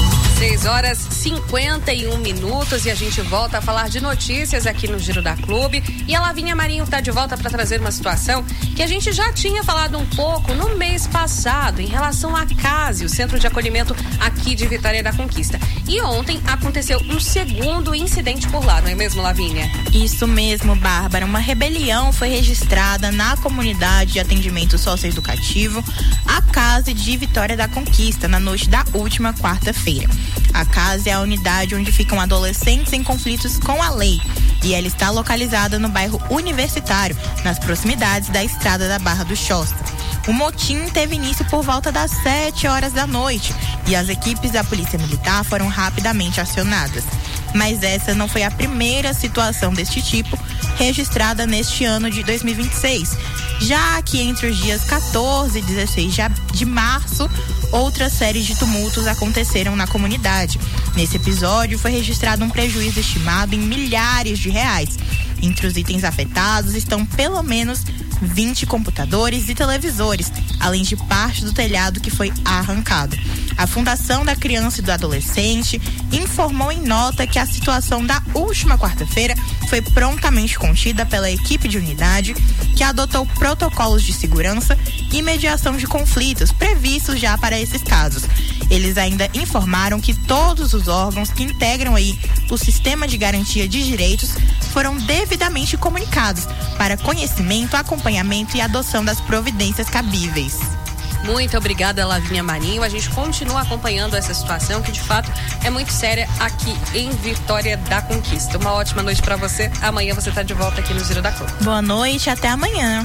dezesseis horas e cinquenta e um minutos e a gente volta a falar de notícias aqui no Giro da Clube. E a Lavínia Marinho está de volta para trazer uma situação que a gente já tinha falado um pouco no mês passado em relação à CASE, o Centro de Acolhimento aqui de Vitória da Conquista. E ontem aconteceu um segundo incidente por lá, não é mesmo, Lavínia? Isso mesmo, Bárbara. Uma rebelião foi registrada na comunidade de atendimento socioeducativo, a CASE de Vitória da Conquista, na noite da última quarta-feira. A CASE é a unidade onde ficam adolescentes em conflitos com a lei e ela está localizada no bairro Universitário, nas proximidades da estrada da Barra do Chosta. O motim teve início por volta das sete horas da noite e as equipes da Polícia Militar foram rapidamente acionadas. Mas essa não foi a primeira situação deste tipo registrada neste ano de dois mil e vinte e seis, já que entre os dias quatorze e dezesseis de março, outra série de tumultos aconteceram na comunidade. Nesse episódio foi registrado um prejuízo estimado em milhares de reais. Entre os itens afetados estão pelo menos vinte computadores e televisores, além de parte do telhado que foi arrancado. A Fundação da Criança e do Adolescente informou em nota que a situação da última quarta-feira foi prontamente contida pela equipe de unidade, que adotou protocolos de segurança e mediação de conflitos previstos já para esses casos. Eles ainda informaram que todos os órgãos que integram aí o sistema de garantia de direitos foram devidamente comunicados para conhecimento, acompanhamento e adoção das providências cabíveis. Muito obrigada, Lavínia Marinho. A gente continua acompanhando essa situação que de fato é muito séria aqui em Vitória da Conquista. Uma ótima noite para você. Amanhã você está de volta aqui no Giro da Clube. Boa noite, até amanhã.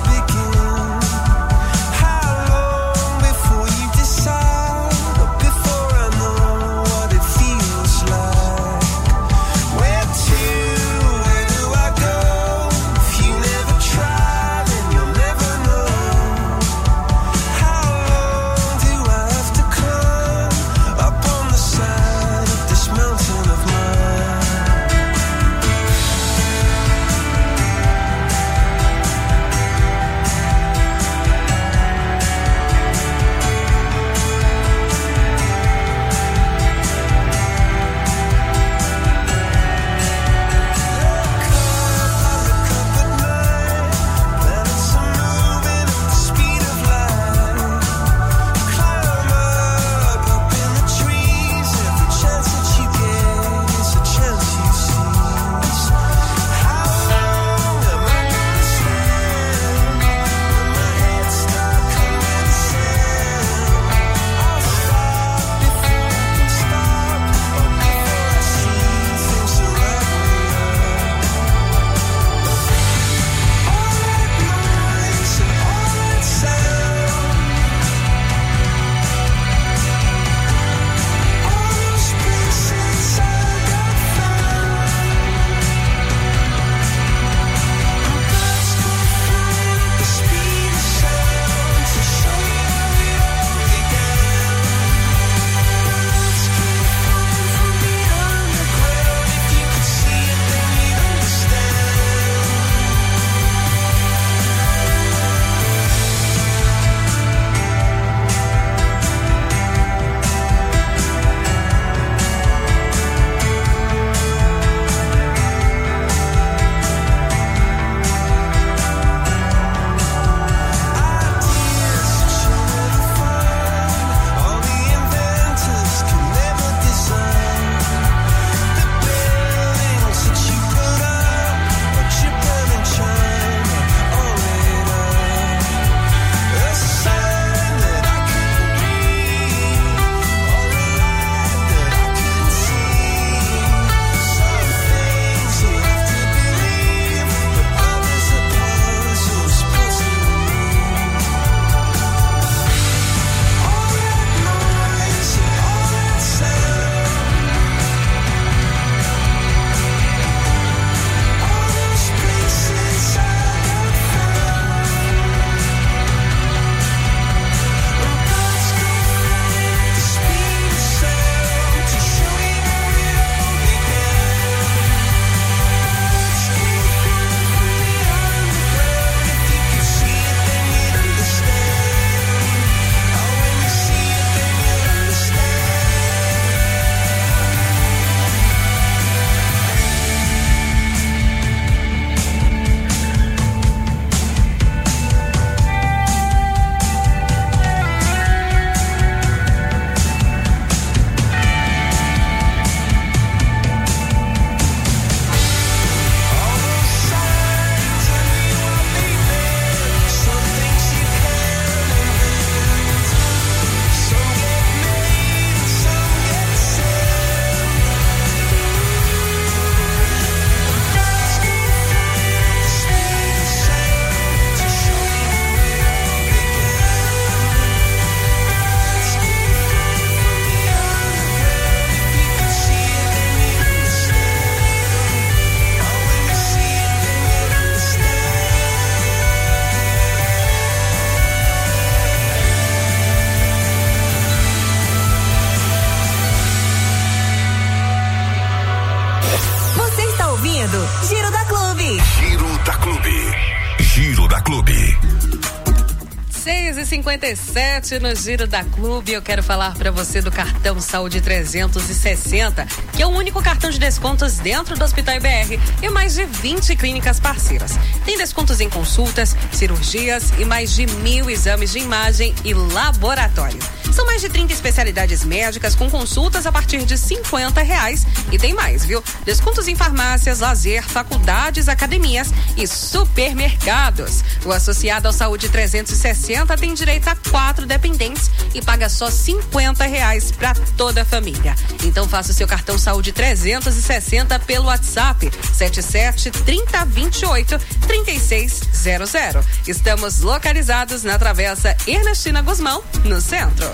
Before sábado. Giro da Clube. Giro da Clube. Giro da Clube. seis e cinquenta e sete no Giro da Clube. Eu quero falar para você do cartão Saúde trezentos e sessenta, que é o único cartão de descontos dentro do Hospital I B R e mais de vinte clínicas parceiras. Tem descontos em consultas, cirurgias e mais de mil exames de imagem e laboratório. São mais de trinta especialidades médicas com consultas a partir de cinquenta reais. E tem mais, viu? Descontos em farmácias, lazer, faculdades, academias e supermercados. O associado ao Saúde trezentos e sessenta tem direito a quatro dependentes e paga só cinquenta reais para toda a família. Então faça o seu cartão Saúde trezentos e sessenta pelo WhatsApp sete sete, trinta, vinte e oito, trinta e seis zero zero. Estamos localizados na Travessa Ernestina Guzmão, no centro.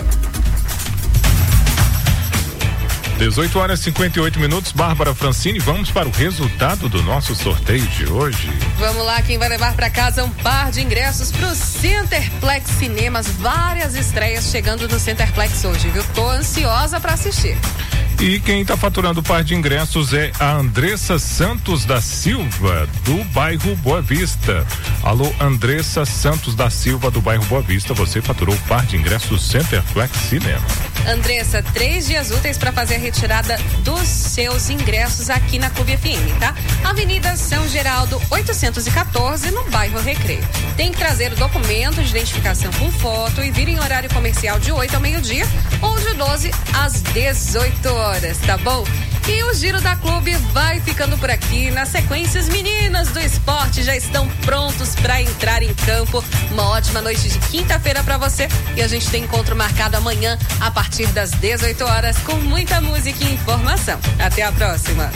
dezoito horas e cinquenta e oito minutos, Bárbara Francini, vamos para o resultado do nosso sorteio de hoje. Vamos lá, quem vai levar para casa um par de ingressos pro Centerplex Cinemas, várias estreias chegando no Centerplex hoje, viu? Tô ansiosa para assistir. E quem está faturando o par de ingressos é a Andressa Santos da Silva, do bairro Boa Vista. Alô, Andressa Santos da Silva, do bairro Boa Vista, você faturou o par de ingressos Centerplex Cinema. Andressa, três dias úteis para fazer a retirada dos seus ingressos aqui na Clube F M, tá? Avenida São Geraldo, oitocentos e quatorze, no bairro Recreio. Tem que trazer o documento de identificação com foto e vir em horário comercial de oito ao meio-dia ou de doze às dezoito horas, tá bom? E o Giro da Clube vai ficando por aqui. Na sequência, as meninas do esporte já estão prontos para entrar em campo. Uma ótima noite de quinta-feira para você. E a gente tem encontro marcado amanhã a partir das dezoito horas com muita música e informação. Até a próxima.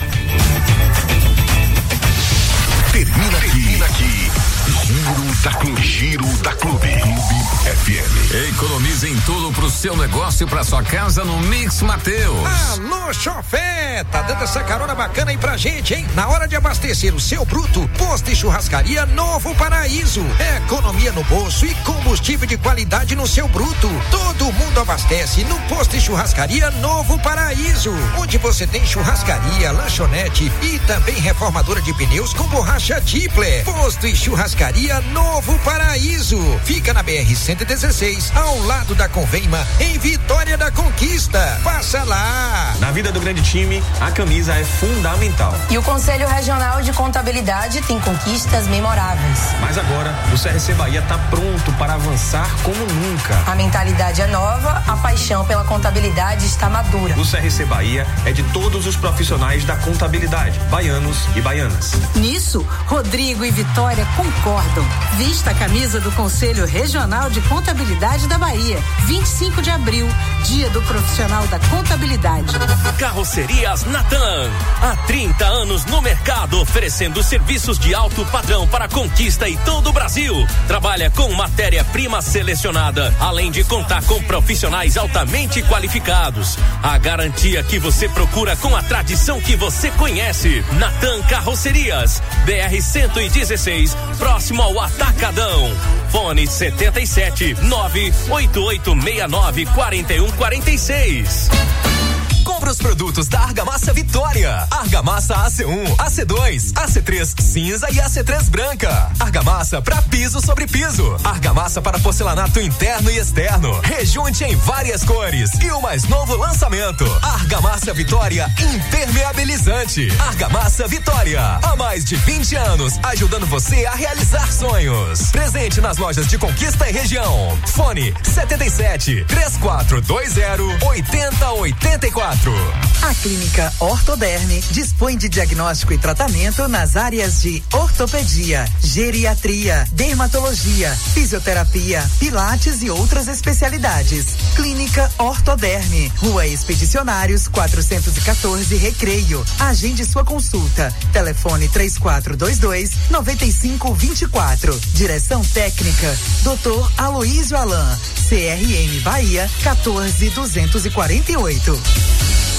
Termina aqui. Termina aqui. Giro da Clube. Giro da Clube. Clube F M. Economize em tudo pro seu negócio e pra sua casa no Mix Mateus. Alô, chofé! Tá dando essa carona bacana aí pra gente, hein? Na hora de abastecer o seu bruto, posto e churrascaria Novo Paraíso. Economia no bolso e combustível de qualidade no seu bruto. Todo mundo abastece no posto e churrascaria Novo Paraíso, onde você tem churrascaria, lanchonete e também reformadora de pneus com borracha Tipler. Posto e churrascaria Novo Paraíso. Fica na B R cento e dezesseis, ao lado da Convema, em Vitória da Conquista. Passa lá. Na vida do grande time, a camisa é fundamental. E o Conselho Regional de Contabilidade tem conquistas memoráveis. Mas agora, o C R C Bahia está pronto para avançar como nunca. A mentalidade é nova, a paixão pela contabilidade está madura. O C R C Bahia é de todos os profissionais da contabilidade, baianos e baianas. Nisso, Rodrigo e Vitória concordam. Vista a camisa do Conselho Regional de Contabilidade da Bahia. vinte e cinco de abril, dia do profissional da contabilidade. Carrocerias Natan. Há trinta anos no mercado, oferecendo serviços de alto padrão para Conquista e todo o Brasil. Trabalha com matéria-prima selecionada, além de contar com profissionais altamente qualificados. A garantia que você procura com a tradição que você conhece. Natan Carrocerias, B R cento e dezesseis, próximo ao Atacadão. Fone setenta e sete, nove oito oito seis nove, quatro um quatro seis. Compre os produtos da Argamassa Vitória. Argamassa A C um, A C dois, A C três cinza e A C três branca. Argamassa para piso sobre piso. Argamassa para porcelanato interno e externo. Rejunte em várias cores. E o mais novo lançamento: Argamassa Vitória Impermeabilizante. Argamassa Vitória, há mais de vinte anos, ajudando você a realizar sonhos. Presente nas lojas de Conquista e região. Fone setenta e sete, três quatro dois zero, oito zero oito quatro. A Clínica Ortoderme dispõe de diagnóstico e tratamento nas áreas de ortopedia, geriatria, dermatologia, fisioterapia, pilates e outras especialidades. Clínica Ortoderme, Rua Expedicionários quatrocentos e quatorze, Recreio. Agende sua consulta. Telefone três quatro dois dois, nove cinco dois quatro. Direção técnica doutor Aloísio Alain. C R M Bahia quatorze duzentos e quarenta e oito.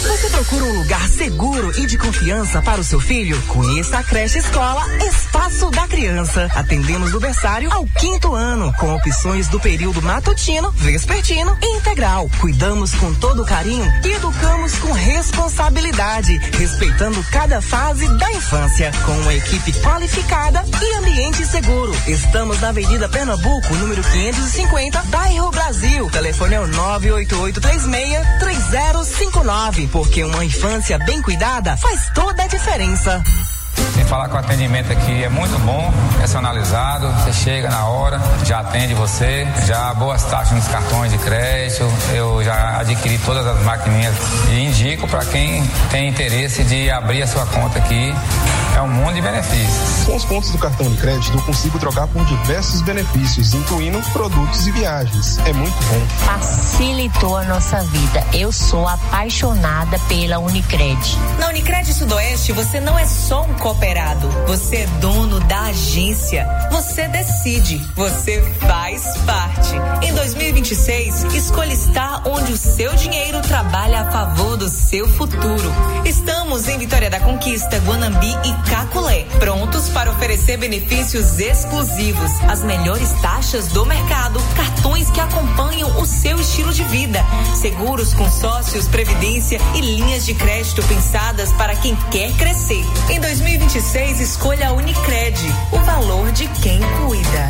Você procura um lugar seguro e de confiança para o seu filho? Conheça a creche escola Espaço da Criança. Atendemos do berçário ao quinto ano, com opções do período matutino, vespertino e integral. Cuidamos com todo carinho e educamos com responsabilidade, respeitando cada fase da infância, com uma equipe qualificada e ambiente seguro. Estamos na Avenida Pernambuco, número quinhentos e cinquenta, bairro Brasil. Telefone é o nove oito oito três seis, três zero cinco nove, porque uma infância bem cuidada faz toda a diferença. Sem falar que o atendimento aqui é muito bom, personalizado, você chega na hora, já atende você, já boas taxas nos cartões de crédito, eu já adquiri todas as maquininhas e indico para quem tem interesse de abrir a sua conta aqui, é um mundo de benefícios. Com os pontos do cartão de crédito eu consigo trocar por diversos benefícios, incluindo produtos e viagens, é muito bom. Facilitou a nossa vida, eu sou apaixonada pela Unicred. Na Unicred Sudoeste você não é só um cooperado, você é dono da agência, você decide, você faz parte. Em dois mil e vinte e seis, escolha estar onde o seu dinheiro trabalha a favor do seu futuro. Estamos em Vitória da Conquista, Guanambi e Caculé, prontos para oferecer benefícios exclusivos, as melhores taxas do mercado, cartões que acompanham o seu estilo de vida, seguros, consórcios, previdência e linhas de crédito pensadas para quem quer crescer. Em dois mil e vinte e seis, escolha a Unicred, o valor de quem cuida.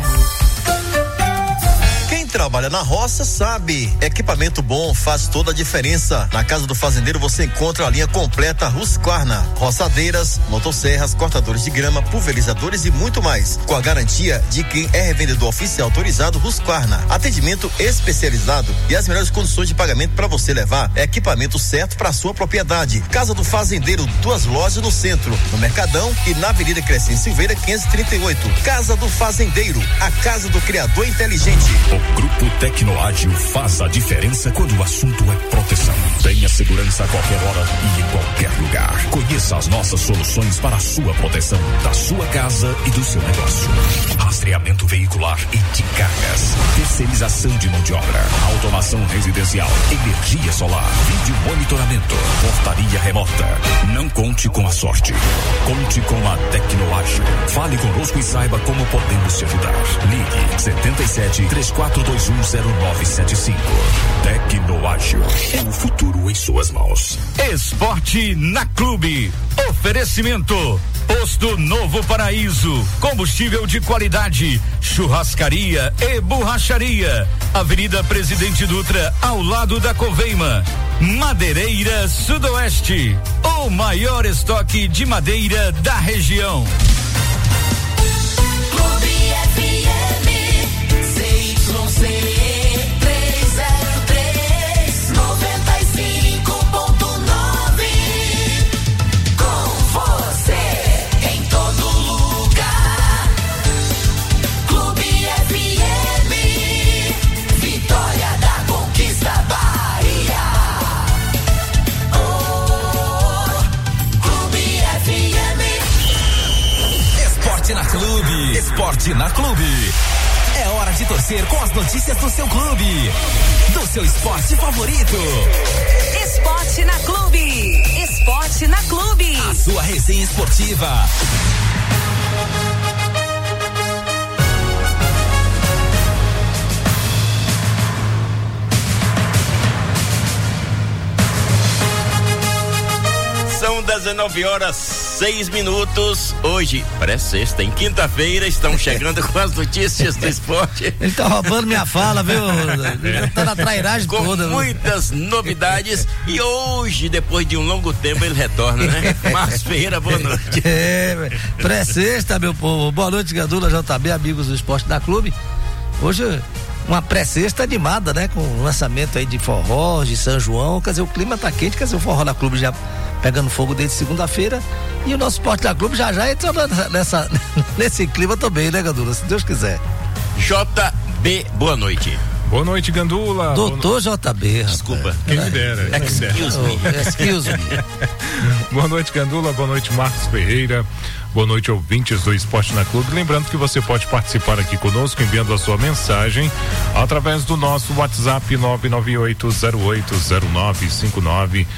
Quem trabalha na roça sabe, equipamento bom faz toda a diferença. Na Casa do Fazendeiro você encontra a linha completa Husqvarna, roçadeiras, motosserras, cortadores de grama, pulverizadores e muito mais, com a garantia de quem é revendedor oficial autorizado Husqvarna. Atendimento especializado e as melhores condições de pagamento para você levar equipamento certo para sua propriedade. Casa do Fazendeiro, duas lojas no centro, no Mercadão e na Avenida Crescente Silveira quinhentos e trinta e oito. Casa do Fazendeiro, a casa do criador inteligente. O Grupo Tecnoágil faz a diferença quando o assunto é proteção. Tenha segurança a qualquer hora e em qualquer lugar. Conheça as nossas soluções para a sua proteção, da sua casa e do seu negócio. Rastreamento veicular e de cargas. Terceirização de mão de obra. Automação residencial. Energia solar. Vídeo monitoramento. Portaria remota. Não conte com a sorte. Conte com a Tecnoágil. Fale conosco e saiba como podemos te ajudar. Ligue setenta e sete, três quatro dois um zero nove sete cinco. Tecnoágil. O futuro em suas mãos. Esporte na Clube. Oferecimento. Posto Novo Paraíso. Combustível de qualidade. Churrascaria e borracharia. Avenida Presidente Dutra, ao lado da Coveima. Madeireira Sudoeste. O maior estoque de madeira da região. Clube F M, C Y C trezentos e três, noventa e cinco ponto nove. Com você em todo lugar. Clube F M, Vitória da Conquista, Bahia. Oh, Clube F M. Esporte na Clube. Esporte na Clube. É hora de torcer com as notícias do seu clube, do seu esporte favorito. Esporte na Clube. Esporte na Clube. A sua resenha esportiva. São dezenove horas, seis minutos. Hoje, pré-sexta, em quinta-feira, estão chegando com as notícias do esporte. Ele tá roubando minha fala, viu? Ele tá na trairagem com toda. Muitas viu? Novidades. E hoje, depois de um longo tempo, ele retorna, né? Marcos Ferreira, boa noite. É, pré-sexta, meu povo. Boa noite, Gandula, J B, amigos do Esporte da Clube. Hoje, uma pré-sexta animada, né? Com o lançamento aí de forró, de São João. Quer dizer, o clima tá quente, quer dizer, o forró da Clube já pegando fogo desde segunda-feira. E o nosso Esporte da Clube já já entrou nessa, nesse clima também, né, Gandula? Se Deus quiser. J B, boa noite. Boa noite, Gandula. Doutor J B, rapaz. Desculpa. Quem me dera. Excuse me. Excuse me. Boa noite, Gandula. Boa noite, Marcos Ferreira. Boa noite, ouvintes do Esporte na Clube. Lembrando que você pode participar aqui conosco enviando a sua mensagem através do nosso WhatsApp nove nove oito zero oito zero nove cinco nove.